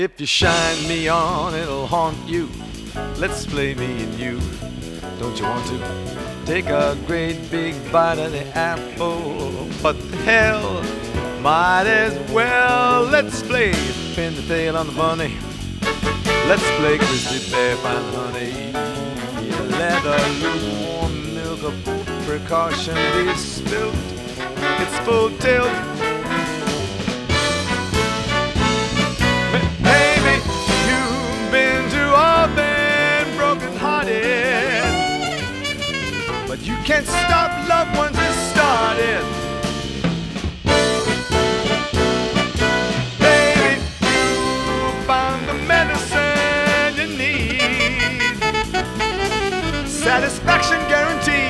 If you shine me on, it'll haunt you. Let's play me and you. Don't you want to take a great big bite of the apple? What the hell, might as well. Let's play pin the tail on the bunny. Let's play Grizzly Bear, find the honey. Let a lukewarm milk of precaution be spilled. It's full tilt. Baby, you've been too often broken-hearted, but you can't stop love once it's started. Baby, you found the medicine you need. Satisfaction guaranteed.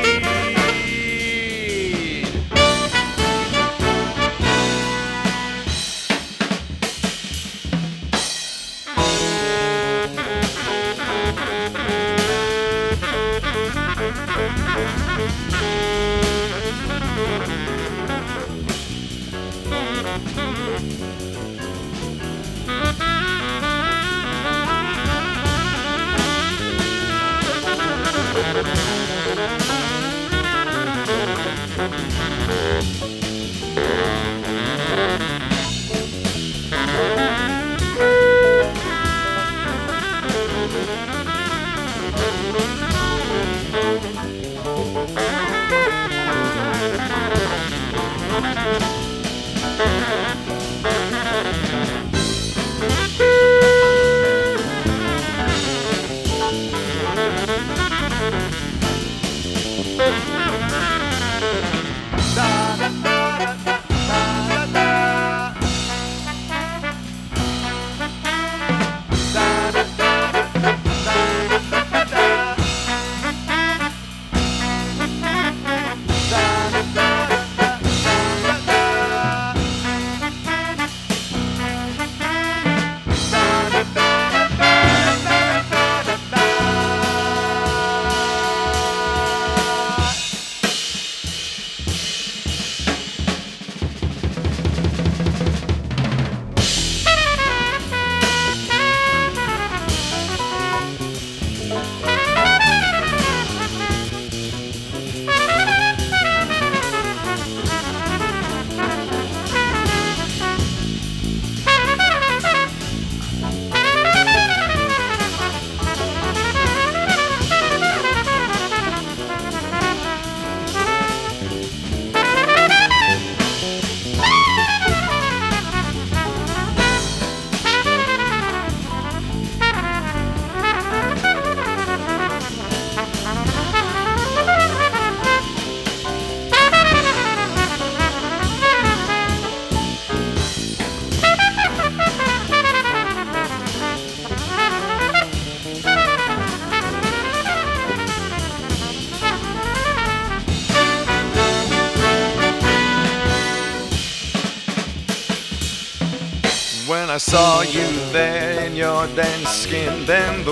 When I saw you there in your dance skin, then the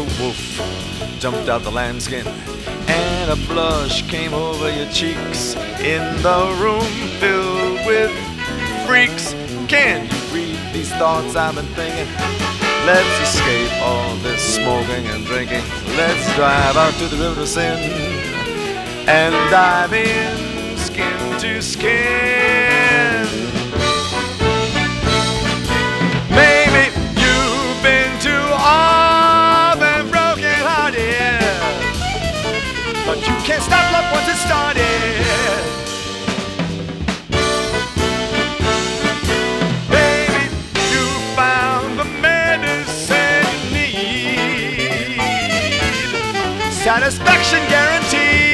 wolf jumped out the lambskin, and a blush came over your cheeks. In the room filled with freaks, can you read these thoughts I've been thinking? Let's escape all this smoking and drinking. Let's drive out to the river of sin and dive in skin to skin. Maybe you've been too often broken-hearted, but you can't stop love once it started. Baby, you found the medicine you need. Satisfaction guaranteed.